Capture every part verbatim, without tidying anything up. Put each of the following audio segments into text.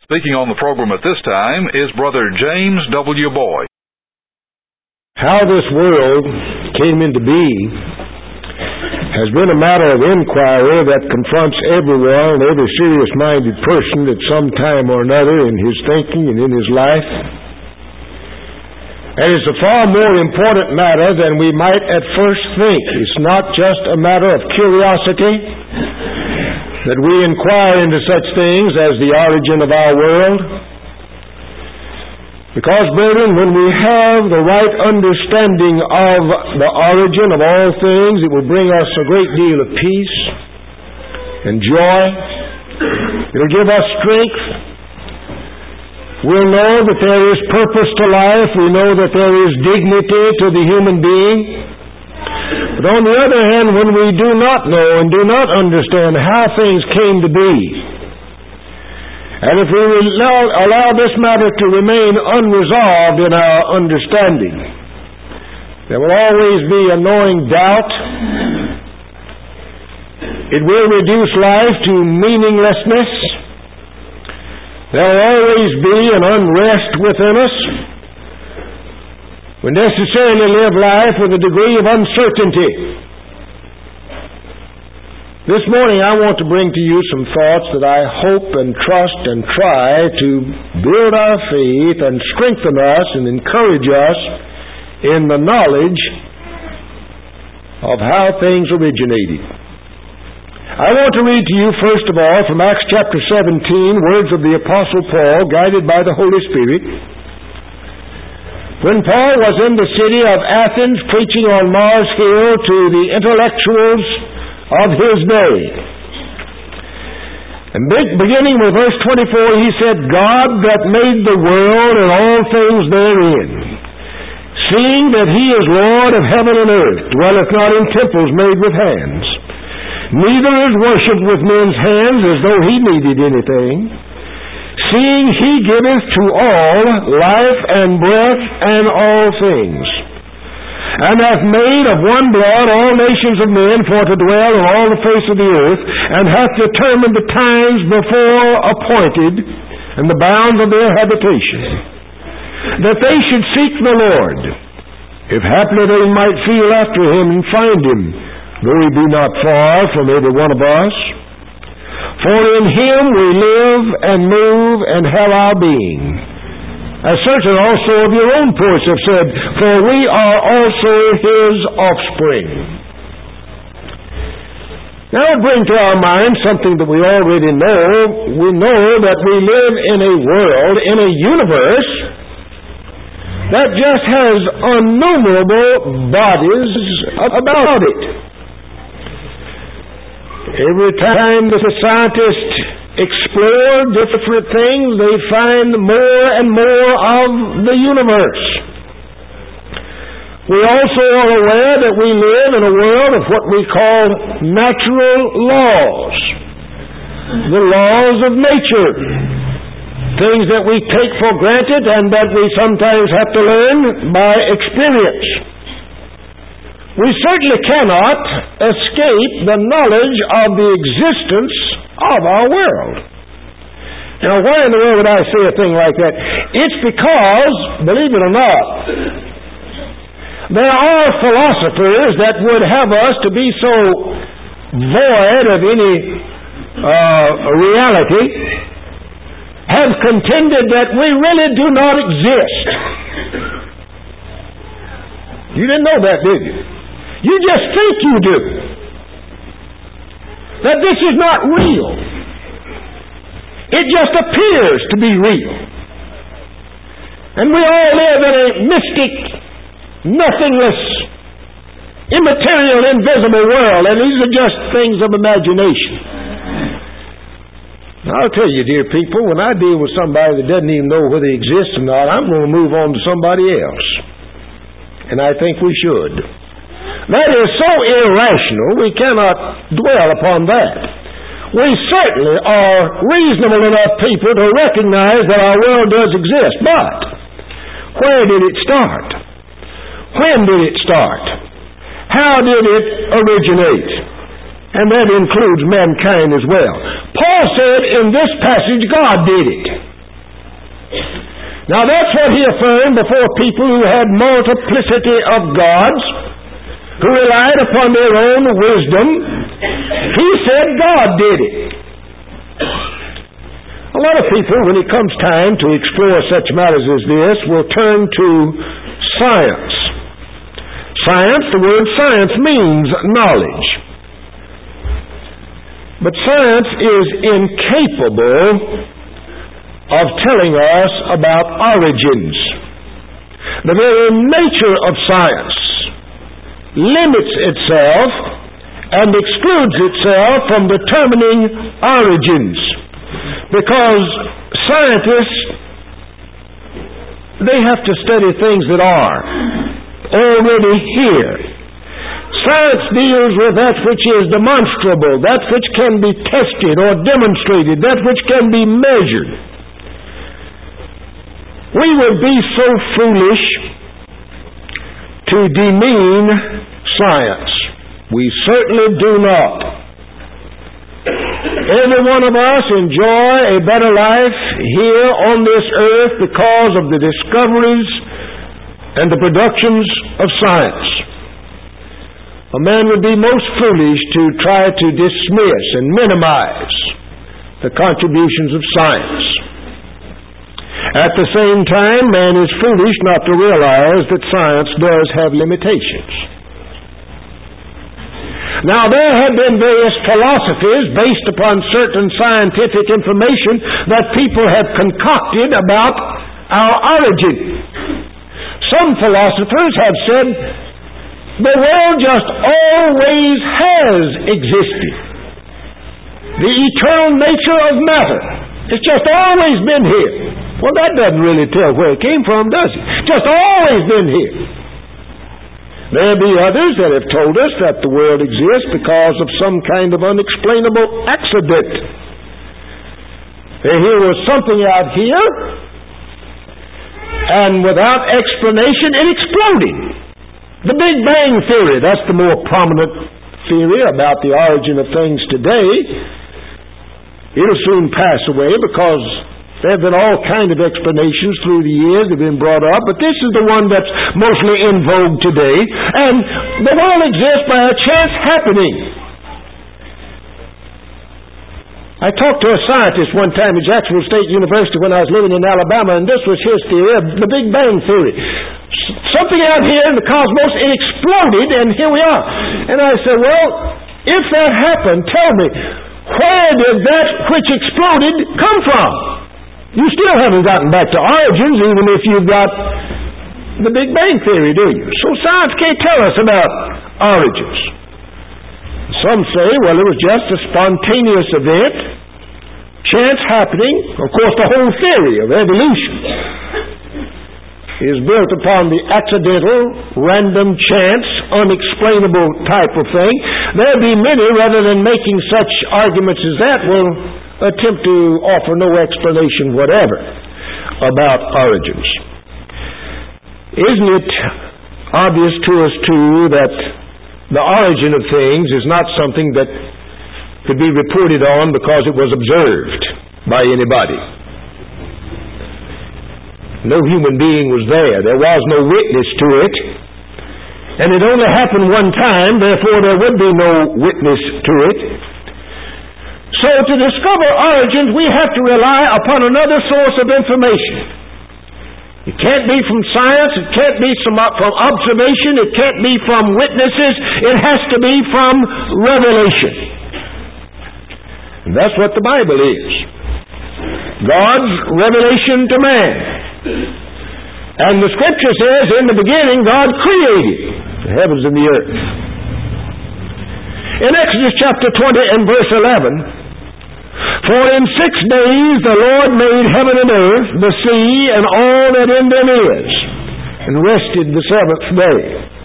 Speaking on the program at this time is Brother James W. Boyd. How this world came into being has been a matter of inquiry that confronts everyone, every serious-minded person at some time or another in his thinking and in his life. And it's a far more important matter than we might at first think. It's not just a matter of curiosity that we inquire into such things as the origin of our world. Because, brethren, when we have the right understanding of the origin of all things, it will bring us a great deal of peace and joy. It will give us strength. We'll know that there is purpose to life. We know that there is dignity to the human being. But on the other hand, when we do not know and do not understand how things came to be, and if we allow, allow this matter to remain unresolved in our understanding, there will always be a gnawing doubt. It will reduce life to meaninglessness. There will always be an unrest within us. We necessarily live life with a degree of uncertainty. This morning I want to bring to you some thoughts that I hope and trust and try to build our faith and strengthen us and encourage us in the knowledge of how things originated. I want to read to you first of all from Acts chapter seventeen, words of the Apostle Paul, guided by the Holy Spirit. When Paul was in the city of Athens preaching on Mars Hill to the intellectuals of his day. And beginning with verse twenty-four, he said, God that made the world and all things therein, seeing that he is Lord of heaven and earth, dwelleth not in temples made with hands, neither is worshipped with men's hands as though he needed anything, seeing he giveth to all life and breath and all things, and hath made of one blood all nations of men for to dwell on all the face of the earth, and hath determined the times before appointed and the bounds of their habitation, that they should seek the Lord, if haply they might feel after him and find him, though he be not far from every one of us. For in him we live and move and have our being. As certain also of your own poets have said, for we are also his offspring. Now it brings to our mind something that we already know. We know that we live in a world, in a universe, that just has innumerable bodies about it. Every time the scientists explore different things, they find more and more of the universe. We also are aware that we live in a world of what we call natural laws, the laws of nature, things that we take for granted and that we sometimes have to learn by experience. We certainly cannot escape the knowledge of the existence of our world. Now, why in the world would I say a thing like that? It's because, believe it or not, there are philosophers that would have us to be so void of any uh, reality, have contended that we really do not exist. You didn't know that, did you? You just think you do. That this is not real. It just appears to be real. And we all live in a mystic, nothingless, immaterial, invisible world, and these are just things of imagination. I'll tell you, dear people, when I deal with somebody that doesn't even know whether they exist or not, I'm going to move on to somebody else. And I think we should. That is so irrational, we cannot dwell upon that. We certainly are reasonable enough people to recognize that our world does exist, but where did it start? When did it start? How did it originate? And that includes mankind as well. Paul said in this passage, God did it. Now that's what he affirmed before people who had multiplicity of gods, who relied upon their own wisdom. He said God did it. A lot of people, when it comes time to explore such matters as this, will turn to science. Science, the word science means knowledge. But science is incapable of telling us about origins. The very nature of science limits itself and excludes itself from determining origins, because scientists, they have to study things that are already here. Science deals with that which is demonstrable, that which can be tested or demonstrated, that which can be measured. We would be so foolish to demean science. We certainly do not. Every one of us enjoy a better life here on this earth because of the discoveries and the productions of science. A man would be most foolish to try to dismiss and minimize the contributions of science. At the same time, man is foolish not to realize that science does have limitations. Now, there have been various philosophies based upon certain scientific information that people have concocted about our origin. Some philosophers have said the world just always has existed. The eternal nature of matter, it's just always been here. Well, that doesn't really tell where it came from, does it? Just always been here. There be others that have told us that the world exists because of some kind of unexplainable accident. There was something out here, and without explanation, it exploded. The Big Bang Theory, that's the more prominent theory about the origin of things today. It'll soon pass away because there have been all kinds of explanations through the years that have been brought up, but this is the one that's mostly in vogue today. And the world exists by a chance happening. I talked to a scientist one time at Jacksonville State University when I was living in Alabama, and this was his theory of the Big Bang Theory. Something out here in the cosmos, it exploded, and here we are. And I said, well, if that happened, tell me, where did that which exploded come from? You still haven't gotten back to origins, even if you've got the Big Bang Theory, do you? So science can't tell us about origins. Some say, well, it was just a spontaneous event, chance happening. Of course, the whole theory of evolution is built upon the accidental, random, chance, unexplainable type of thing. There be many, rather than making such arguments as that, will attempt to offer no explanation whatever about origins. Isn't it obvious to us, too, that the origin of things is not something that could be reported on because it was observed by anybody? No human being was there. There was no witness to it. And it only happened one time, therefore there would be no witness to it. So to discover origins, we have to rely upon another source of information. It can't be from science, it can't be from observation, it can't be from witnesses, it has to be from revelation. And that's what the Bible is. God's revelation to man. And the Scripture says, in the beginning, God created the heavens and the earth. In Exodus chapter twenty and verse eleven, for in six days the Lord made heaven and earth, the sea, and all that in them is, and rested the seventh day.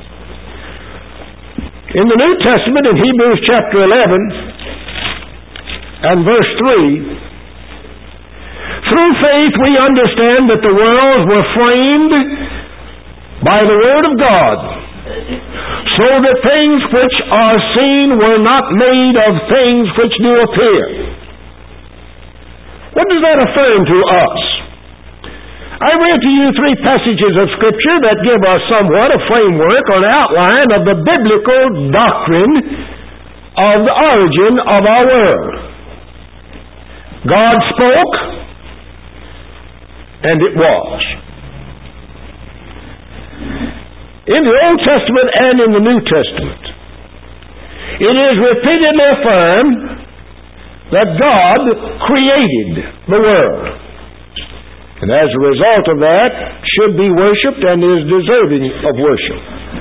In the New Testament, in Hebrews chapter eleven and verse three, through faith we understand that the worlds were framed by the Word of God, so that things which are seen were not made of things which do appear. What does that affirm to us? I read to you three passages of Scripture that give us somewhat a framework or an outline of the biblical doctrine of the origin of our world. God spoke, and it was. In the Old Testament and in the New Testament, it is repeatedly affirmed that God created the world, and as a result of that, should be worshipped and is deserving of worship.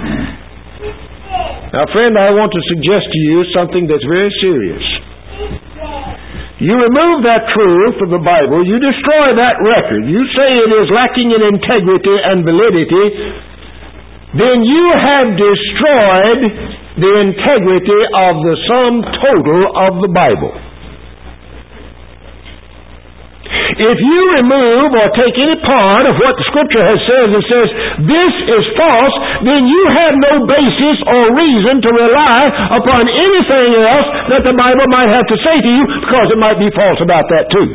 Now, friend, I want to suggest to you something that's very serious. You remove that truth of the Bible, you destroy that record, you say it is lacking in integrity and validity, then you have destroyed the integrity of the sum total of the Bible. If you remove or take any part of what the Scripture has said and says, this is false, then you have no basis or reason to rely upon anything else that the Bible might have to say to you, because it might be false about that too.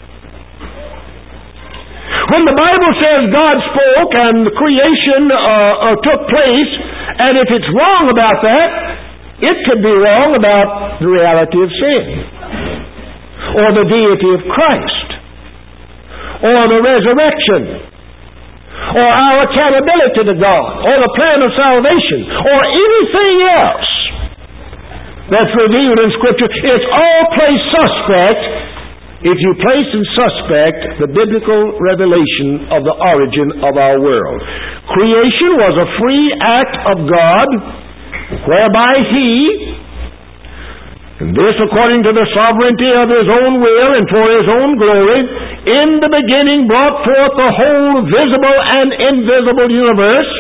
When the Bible says God spoke and the creation uh, uh, took place, and if it's wrong about that, it could be wrong about the reality of sin, or the deity of Christ, or the resurrection, or our accountability to God, or the plan of salvation, or anything else that's revealed in Scripture. It's all placed suspect if you place in suspect the biblical revelation of the origin of our world. Creation was a free act of God, whereby He, and this according to the sovereignty of His own will and for His own glory, in the beginning brought forth the whole visible and invisible universe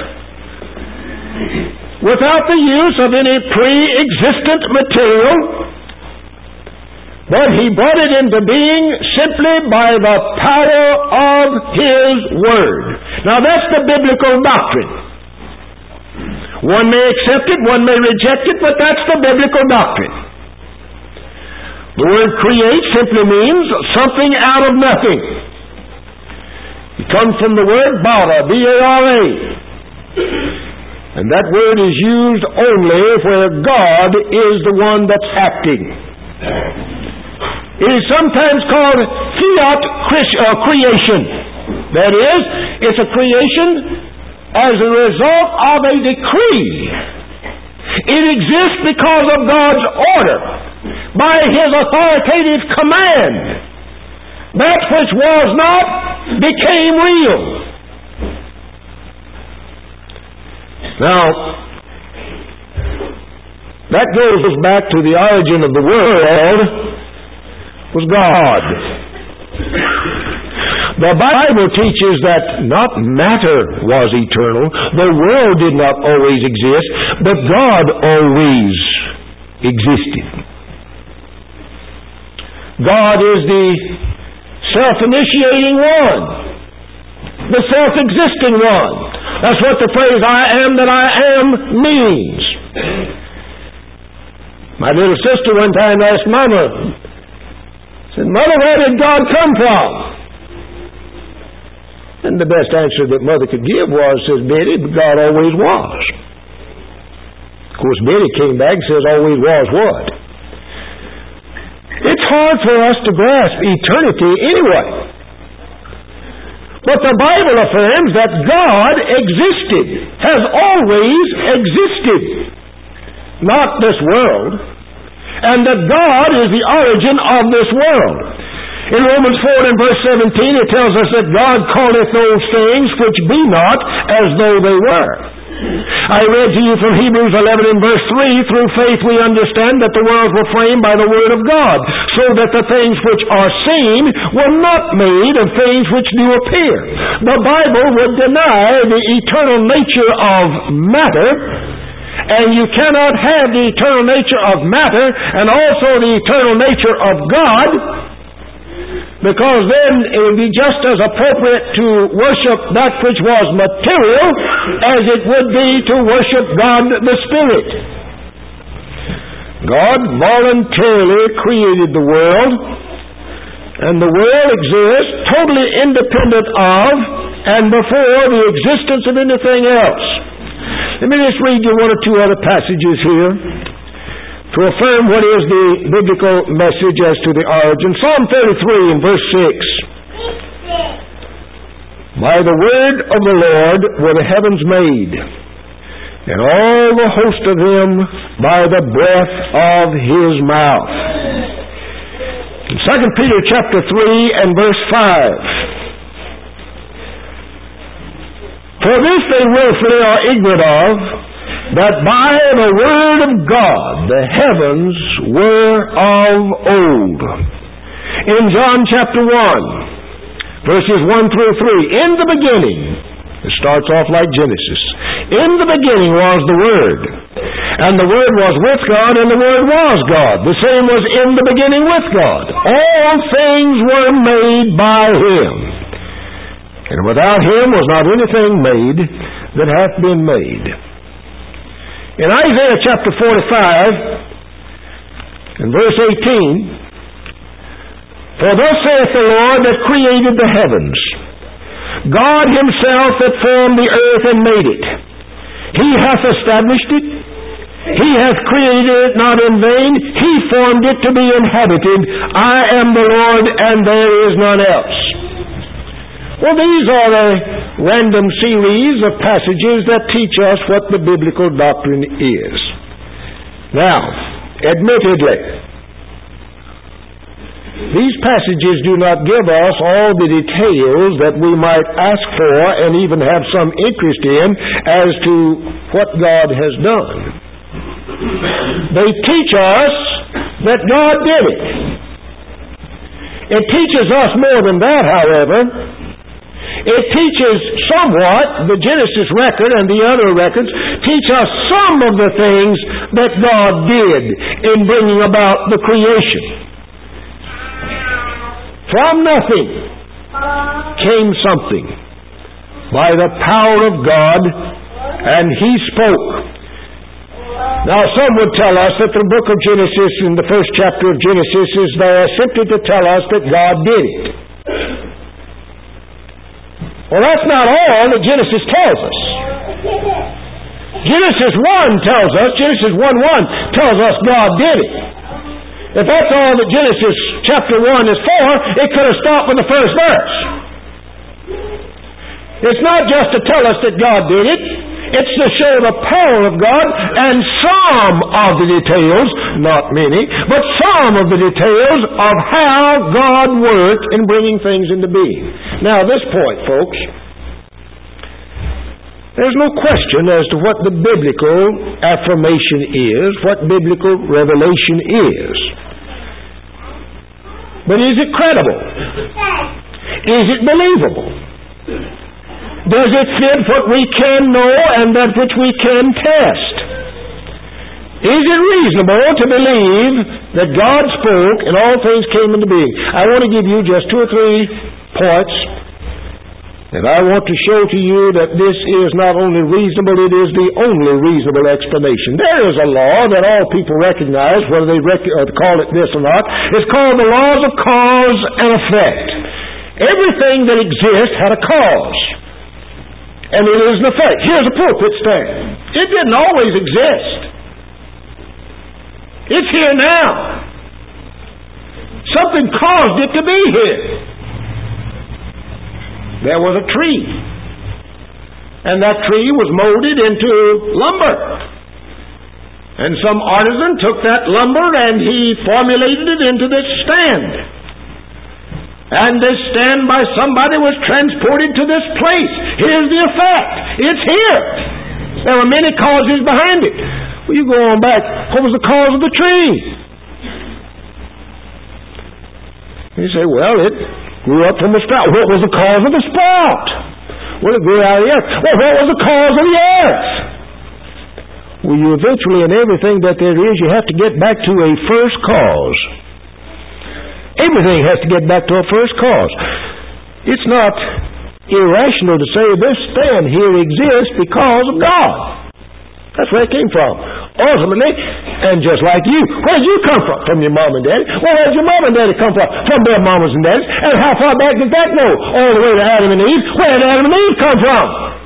without the use of any pre-existent material, but He brought it into being simply by the power of His Word. Now that's the biblical doctrine. One may accept it, one may reject it, but that's the biblical doctrine. The word create simply means something out of nothing. It comes from the word bara, B A R A. And that word is used only where God is the one that's acting. It is sometimes called fiat creation. That is, it's a creation as a result of a decree. It exists because of God's order, by His authoritative command. That which was not became real. Now, that goes back to the origin of the world was God. The Bible teaches that not matter was eternal, the world did not always exist, but God always existed. God is the self-initiating one, the self-existing one. That's what the phrase I am that I am means. My little sister one time asked Mama, said, Mother, where did God come from? And the best answer that Mother could give was, says Betty, God always was. Of course, Betty came back and says, always was what? It's hard for us to grasp eternity anyway. But the Bible affirms that God existed, has always existed, not this world, and that God is the origin of this world. In Romans four and verse seventeen, it tells us that God calleth those things which be not as though they were. I read to you from Hebrews eleven and verse three, through faith we understand that the worlds were framed by the Word of God, so that the things which are seen were not made of things which do appear. The Bible would deny the eternal nature of matter, and you cannot have the eternal nature of matter and also the eternal nature of God, because then it would be just as appropriate to worship that which was material as it would be to worship God the Spirit. God voluntarily created the world, and the world exists totally independent of and before the existence of anything else. Let me just read you one or two other passages here to affirm what is the biblical message as to the origin. Psalm thirty-three and verse six. By the word of the Lord were the heavens made, and all the host of them by the breath of His mouth. In Second Peter chapter three and verse five. For this they willfully are ignorant of, that by the word of God the heavens were of old. In John chapter one, verses one through three, in the beginning, it starts off like Genesis, in the beginning was the Word, and the Word was with God, and the Word was God. The same was in the beginning with God. All things were made by Him, and without Him was not anything made that hath been made. In Isaiah chapter forty-five, and verse eighteen, for thus saith the Lord that created the heavens, God Himself that formed the earth and made it. He hath established it. He hath created it not in vain. He formed it to be inhabited. I am the Lord, and there is none else. Well, these are a random series of passages that teach us what the biblical doctrine is. Now, admittedly, these passages do not give us all the details that we might ask for and even have some interest in as to what God has done. They teach us that God did it. It teaches us more than that, however. It teaches somewhat, the Genesis record and the other records teach us some of the things that God did in bringing about the creation. From nothing came something by the power of God, and He spoke. Now, some would tell us that the book of Genesis, in the first chapter of Genesis, is there simply to tell us that God did it. Well, that's not all that Genesis tells us. Genesis one tells us, Genesis one one tells us God did it. If that's all that Genesis chapter one is for, it could have stopped with the first verse. It's not just to tell us that God did it. It's to show the power of God and some of the details, not many, but some of the details of how God worked in bringing things into being. Now, this point, folks, there's no question as to what the biblical affirmation is, what biblical revelation is. But is it credible? Is it believable? Does it fit what we can know and that which we can test? Is it reasonable to believe that God spoke and all things came into being? I want to give you just two or three points. And I want to show to you that this is not only reasonable, it is the only reasonable explanation. There is a law that all people recognize, whether they rec- uh, call it this or not. It's called the laws of cause and effect. Everything that exists had a cause, and it is an effect. Here's a pulpit stand. It didn't always exist. It's here now. Something caused it to be here. There was a tree, and that tree was molded into lumber. And some artisan took that lumber and he formulated it into this stand. And this stand by somebody was transported to this place. Here's the effect. It's here. There were many causes behind it. Well, you go on back. What was the cause of the tree? You say, well, it grew up from a sprout. What was the cause of the sprout? Well, it grew out of the earth. Well, what was the cause of the earth? Well, you eventually, in everything that there is, you have to get back to a first cause. Everything has to get back to a first cause. It's not irrational to say this stand here exists because of God. That's where it came from. ultimately, and just like you. Where did you come from? From your mom and daddy. Well, where did your mom and daddy come from? From their mamas and daddies. And how far back did that go? All the way to Adam and Eve. Where did Adam and Eve come from?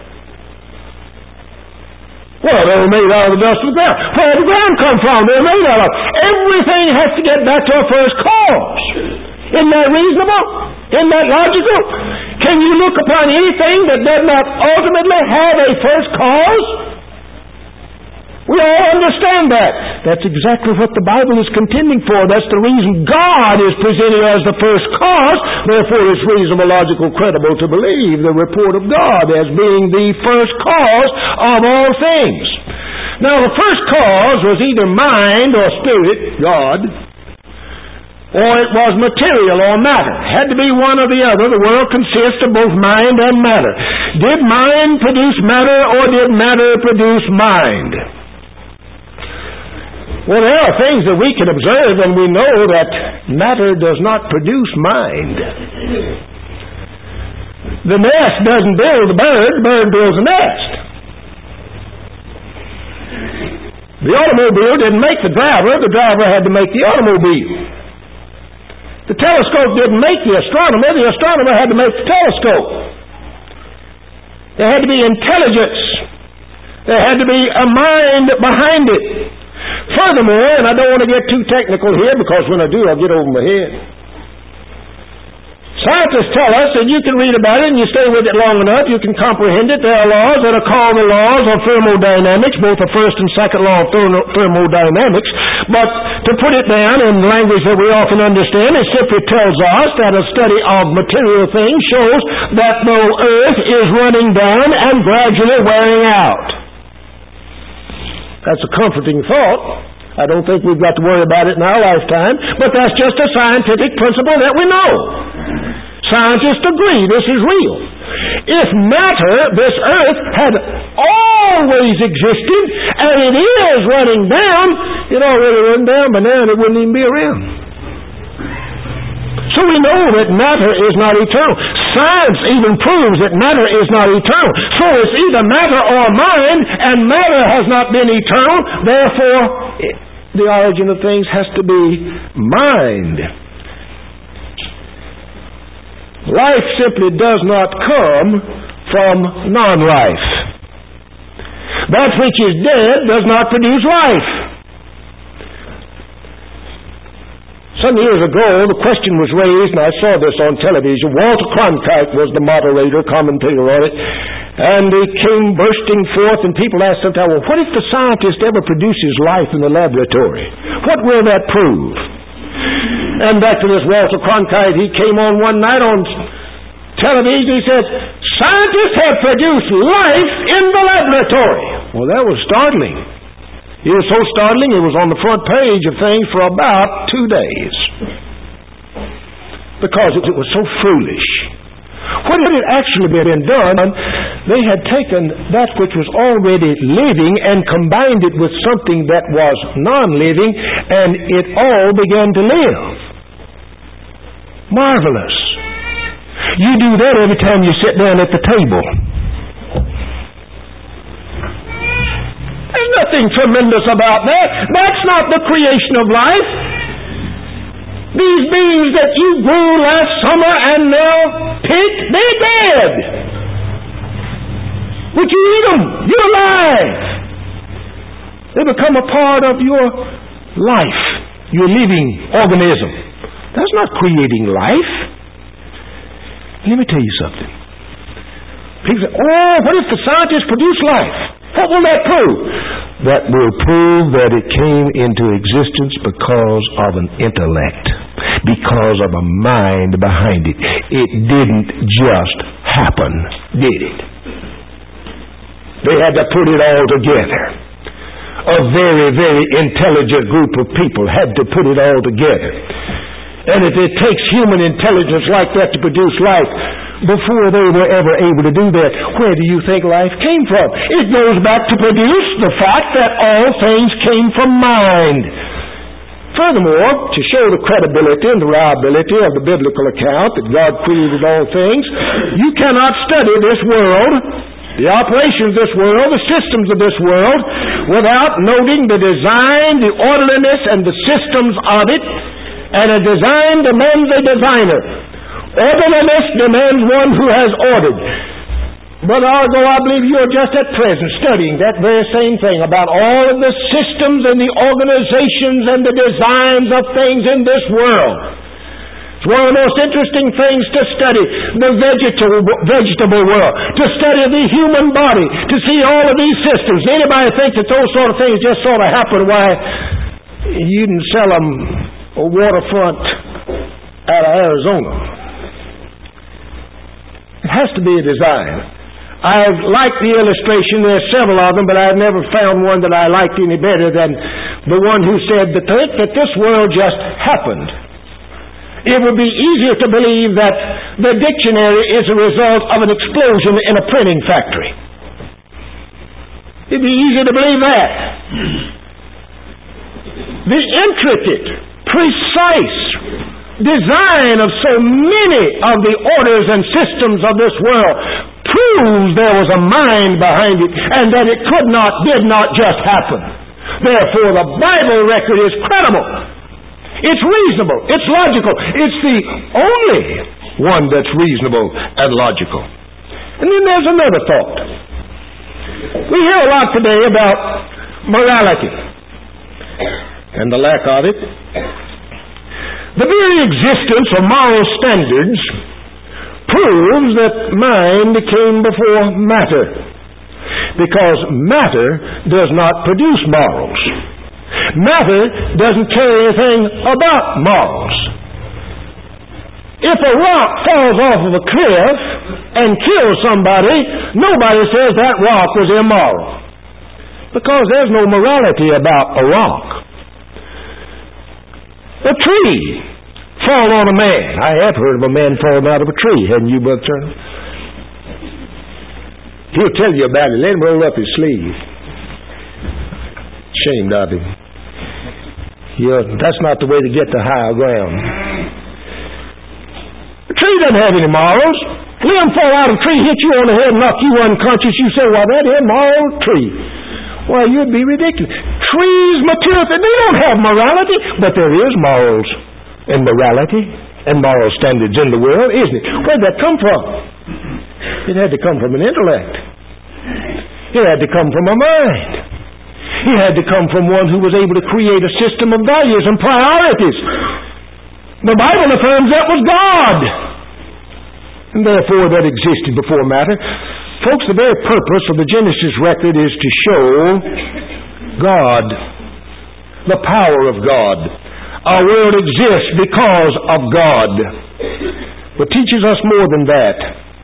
Well, they were made out of the dust of the ground. Where did the ground come from? They were made out of. Everything has to get back to a first cause. Isn't that reasonable? Isn't that logical? Can you look upon anything that does not ultimately have a first cause? We all understand that. That's exactly what the Bible is contending for. That's the reason God is presented as the first cause. Therefore, it's reasonable, logical, credible to believe the report of God as being the first cause of all things. Now, the first cause was either mind or spirit, God, or it was material or matter. It had to be one or the other. The world consists of both mind and matter. Did mind produce matter, or did matter produce mind? Well, there are things that we can observe, and we know that matter does not produce mind. The nest doesn't build the bird, the bird builds a nest. The automobile didn't make the driver, the driver had to make the automobile. The telescope didn't make the astronomer, the astronomer had to make the telescope. There had to be intelligence. There had to be a mind behind it. Furthermore, and I don't want to get too technical here because when I do I'll get over my head. Scientists tell us that you can read about it and you stay with it long enough, you can comprehend it. There are laws that are called the laws of thermodynamics, both the first and second law of thermodynamics. But to put it down in language that we often understand, it simply tells us that a study of material things shows that the earth is running down and gradually wearing out. That's a comforting thought. I don't think we've got to worry about it in our lifetime, but that's just a scientific principle that we know. Scientists agree this is real. If matter, this earth, had always existed, and it is running down, it already run down by now and it wouldn't even be around. So we know that matter is not eternal. Science even proves that matter is not eternal. So it's either matter or mind, and matter has not been eternal. Therefore, it, the origin of things has to be mind. Life simply does not come from non-life. That which is dead does not produce life. Some years ago, the question was raised, and I saw this on television. Walter Cronkite was the moderator, commentator on it, and he came bursting forth, and people asked him, well, what if the scientist ever produces life in the laboratory? What will that prove? And back to this Walter Cronkite, he came on one night on television, he said, scientists have produced life in the laboratory. Well, that was startling. It was so startling, it was on the front page of things for about two days. Because it was so foolish. What had actually been done, they had taken that which was already living and combined it with something that was non-living, and it all began to live. Marvelous. You do that every time you sit down at the table. There's nothing tremendous about that. That's not the creation of life. These beings that you grew last summer and now picked, they're dead. But you eat them. You're alive. They become a part of your life, your living organism. That's not creating life. Let me tell you something. People say, oh, what if the scientists produce life? What will that prove? That will prove that it came into existence because of an intellect, because of a mind behind it. It didn't just happen, did it? They had to put it all together. A very, very intelligent group of people had to put it all together. And if it takes human intelligence like that to produce life, before they were ever able to do that, where do you think life came from? It goes back to produce the fact that all things came from mind. Furthermore, to show the credibility and the reliability of the biblical account that God created all things, you cannot study this world the operations of this world, the systems of this world, without noting the design, the orderliness, and the systems of it. And a design demands a designer. Orderliness demands one who has ordered. Brother Argo, I believe you're just at present studying that very same thing about all of the systems and the organizations and the designs of things in this world. It's one of the most interesting things to study the vegetable, vegetable world, to study the human body, to see all of these systems. Anybody think that those sort of things just sort of happen? Why, you can sell them a waterfront out of Arizona. It has to be a design. I like the illustration. There's several of them, but I've never found one that I liked any better than the one who said to think that this world just happened. It would be easier to believe that the dictionary is a result of an explosion in a printing factory. It'd be easier to believe that. The intricate, precise design of so many of the orders and systems of this world proves there was a mind behind it and that it could not, did not just happen. Therefore, the Bible record is credible. It's reasonable. It's logical. It's the only one that's reasonable and logical. And then there's another thought. We hear a lot today about morality and the lack of it. The very existence of moral standards proves that mind came before matter, because matter does not produce morals. Matter doesn't care anything about morals. If a rock falls off of a cliff and kills somebody, nobody says that rock was immoral, because there's no morality about a rock. A tree fall on a man. I have heard of a man falling out of a tree, hadn't you, Brother Turner? He'll tell you about it. Let him roll up his sleeve. Ashamed of him. Yeah, that's not the way to get to higher ground. A tree doesn't have any morals. Let him fall out of a tree, hit you on the head, knock you unconscious. You say, well, that immoral tree. Well, you'd be ridiculous. Trees, material, they don't have morality, but there is morals and morality and moral standards in the world, isn't it? Where'd that come from? It had to come from an intellect. It had to come from a mind. It had to come from one who was able to create a system of values and priorities. The Bible affirms that was God. And therefore that existed before matter. Folks, the very purpose of the Genesis record is to show God, the power of God. Our world exists because of God. But it teaches us more than that.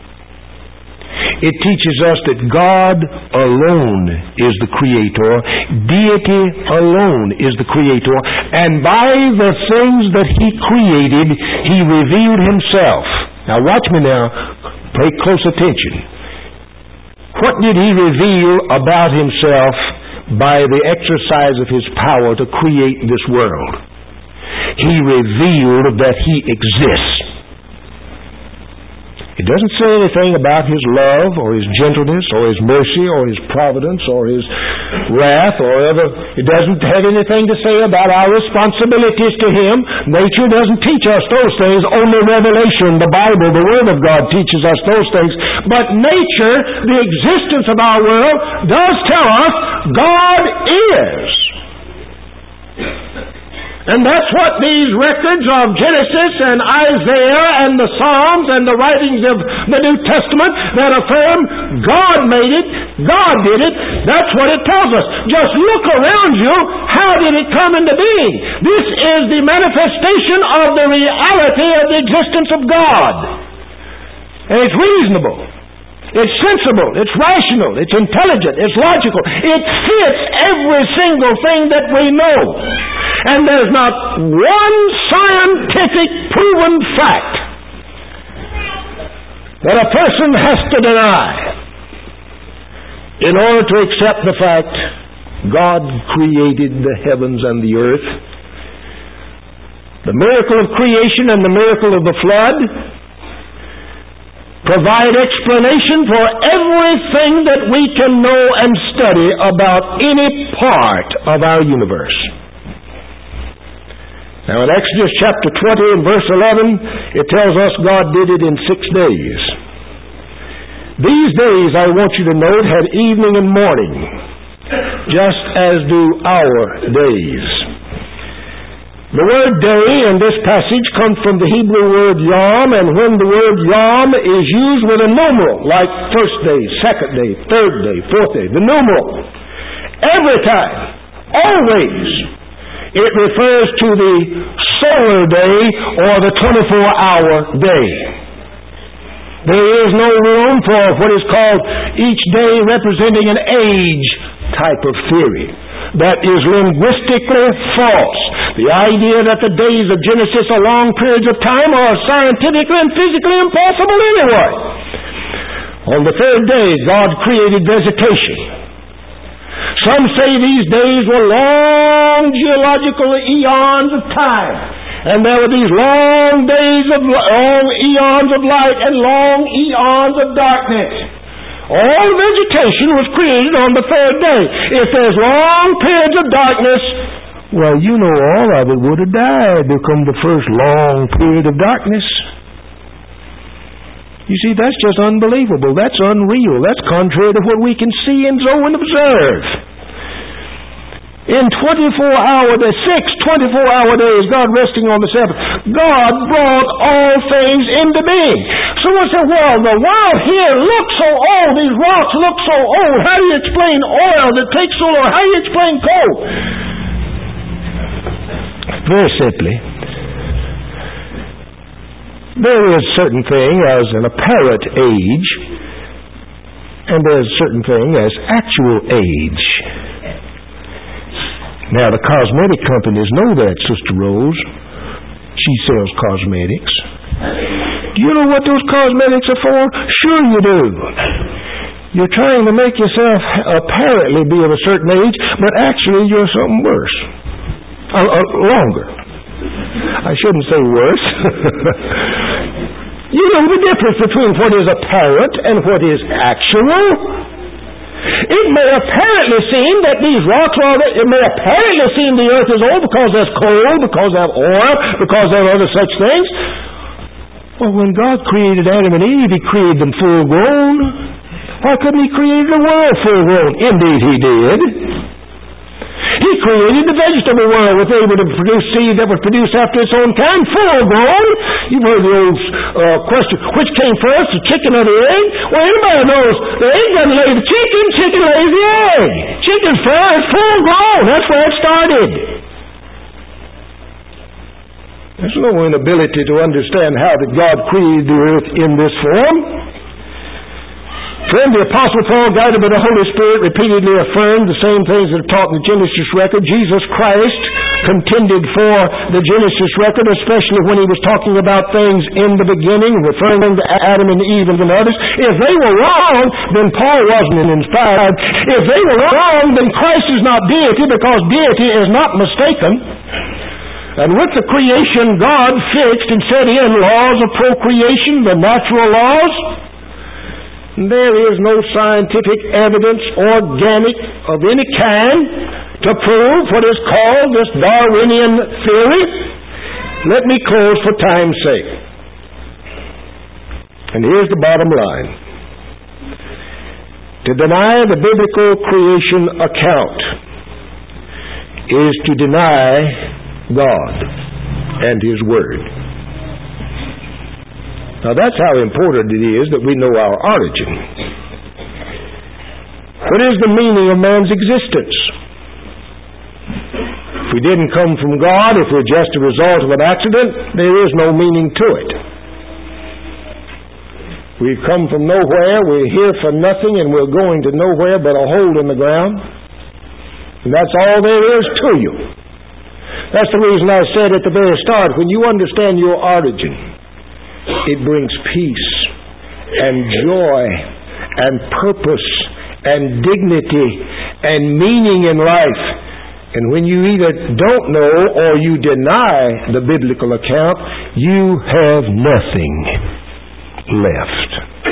It teaches us that God alone is the Creator. Deity alone is the Creator. And by the things that He created, He revealed Himself. Now watch me now. Pay close attention. What did He reveal about Himself by the exercise of His power to create this world? He revealed that He exists. It doesn't say anything about His love or His gentleness or His mercy or His providence or His wrath or ever. It doesn't have anything to say about our responsibilities to Him. Nature doesn't teach us those things. Only revelation, the Bible, the Word of God teaches us those things. But nature, the existence of our world, does tell us God is. And that's what these records of Genesis and Isaiah and the Psalms and the writings of the New Testament that affirm God made it, God did it, that's what it tells us. Just look around you. How did it come into being? This is the manifestation of the reality of the existence of God. And it's reasonable. It's sensible, it's rational, it's intelligent, it's logical. It fits every single thing that we know. And there's not one scientific proven fact that a person has to deny in order to accept the fact God created the heavens and the earth. The miracle of creation and the miracle of the flood provide explanation for everything that we can know and study about any part of our universe. Now in Exodus chapter twenty and verse eleven, it tells us God did it in six days. These days, I want you to note, had evening and morning, just as do our days. The word day in this passage comes from the Hebrew word yom, and when the word yom is used with a numeral, like first day, second day, third day, fourth day, the numeral, every time, always, it refers to the solar day or the twenty-four hour day. There is no room for what is called each day representing an age type of theory. That is linguistically false. The idea that the days of Genesis are long periods of time are scientifically and physically impossible anyway. On the third day, God created vegetation. Some say these days were long geological eons of time. And there were these long days of long eons of light and long eons of darkness. All vegetation was created on the third day. If there's long periods of darkness, well, you know all of it would have died become the first long period of darkness. You see, that's just unbelievable. That's unreal. That's contrary to what we can see and know and observe. In twenty-four hour days, six twenty-four hour days, God resting on the Sabbath, God brought all things into being. Someone said, well, the world here looks so old, these rocks look so old. How do you explain oil that takes so long? How do you explain coal? Very simply, there is a certain thing as an apparent age, and there's a certain thing as actual age. Now, the cosmetic companies know that, Sister Rose. She sells cosmetics. Do you know what those cosmetics are for? Sure you do. You're trying to make yourself apparently be of a certain age, but actually you're something worse. Uh, uh, longer. I shouldn't say worse. You know the difference between what is apparent and what is actual. It may apparently seem that these rocks are, it may apparently seem the earth is old because there's coal, because there's oil, because there are other such things. Well, when God created Adam and Eve, He created them full grown. Why couldn't He create the world full grown? Indeed He did. He created the vegetable world with able to produce seed that was produced after its own kind, full grown. You've heard the old uh, question, which came first, the chicken or the egg? Well, anybody knows the egg doesn't lay the chicken, chicken lays the egg. Chicken first, full grown. That's where it started. There's no inability to understand how that God created the earth in this form. Friend, the Apostle Paul, guided by the Holy Spirit, repeatedly affirmed the same things that are taught in the Genesis record. Jesus Christ contended for the Genesis record, especially when He was talking about things in the beginning, referring to Adam and Eve and others. If they were wrong, then Paul wasn't inspired. If they were wrong, then Christ is not deity, because deity is not mistaken. And with the creation, God fixed and set in laws of procreation, the natural laws. There is no scientific evidence, organic, of any kind, to prove what is called this Darwinian theory. Let me close for time's sake. And here's the bottom line. To deny the biblical creation account is to deny God and His Word. Now that's how important it is that we know our origin. What is the meaning of man's existence? If we didn't come from God, if we're just a result of an accident, there is no meaning to it. We've come from nowhere, we're here for nothing, and we're going to nowhere but a hole in the ground. And that's all there is to you. That's the reason I said at the very start, when you understand your origin, it brings peace and joy and purpose and dignity and meaning in life. And when you either don't know or you deny the biblical account, you have nothing left.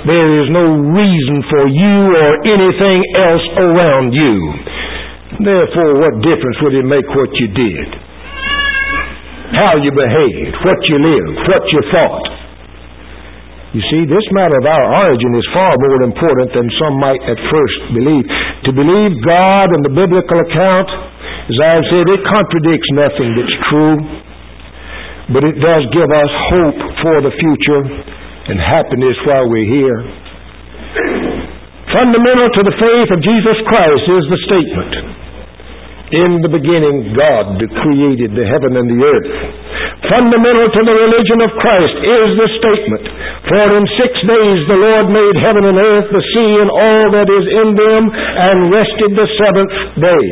there is no reason for you or anything else around you. Therefore, what difference would it make what you did? How you behaved, what you lived, what you thought? You see, this matter of our origin is far more important than some might at first believe. To believe God and the biblical account, as I have said, it contradicts nothing that's true, but it does give us hope for the future and happiness while we're here. Fundamental to the faith of Jesus Christ is the statement, "In the beginning God created the heaven and the earth." Fundamental to the religion of Christ is the statement, "For in six days the Lord made heaven and earth, the sea and all that is in them, and rested the seventh day."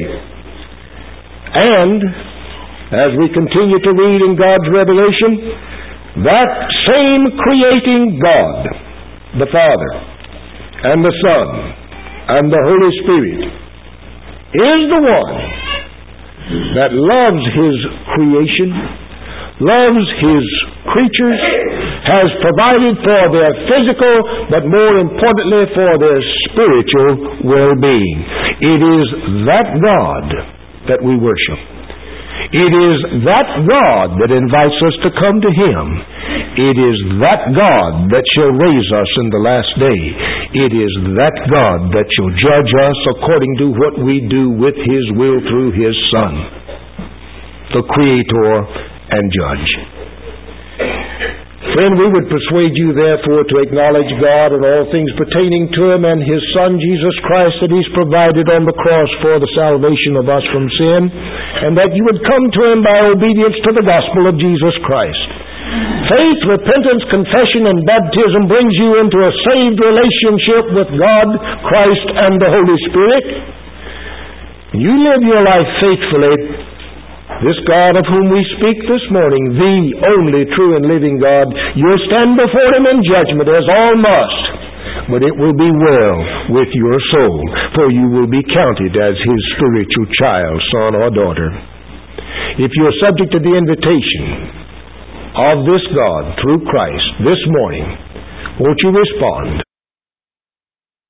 And, as we continue to read in God's revelation, that same creating God, the Father, and the Son, and the Holy Spirit, is the one that loves His creation, loves His creatures, has provided for their physical, but more importantly for their spiritual well-being. It is that God that we worship. It is that God that invites us to come to Him. It is that God that shall raise us in the last day. It is that God that shall judge us according to what we do with His will through His Son, the Creator and Judge. Friend, we would persuade you, therefore, to acknowledge God and all things pertaining to Him and His Son, Jesus Christ, that He's provided on the cross for the salvation of us from sin, and that you would come to Him by obedience to the gospel of Jesus Christ. Faith, repentance, confession, and baptism brings you into a saved relationship with God, Christ, and the Holy Spirit. You live your life faithfully. This God of whom we speak this morning, the only true and living God, you'll stand before Him in judgment, as all must. But it will be well with your soul, for you will be counted as His spiritual child, son or daughter. If you're subject to the invitation of this God through Christ this morning, won't you respond?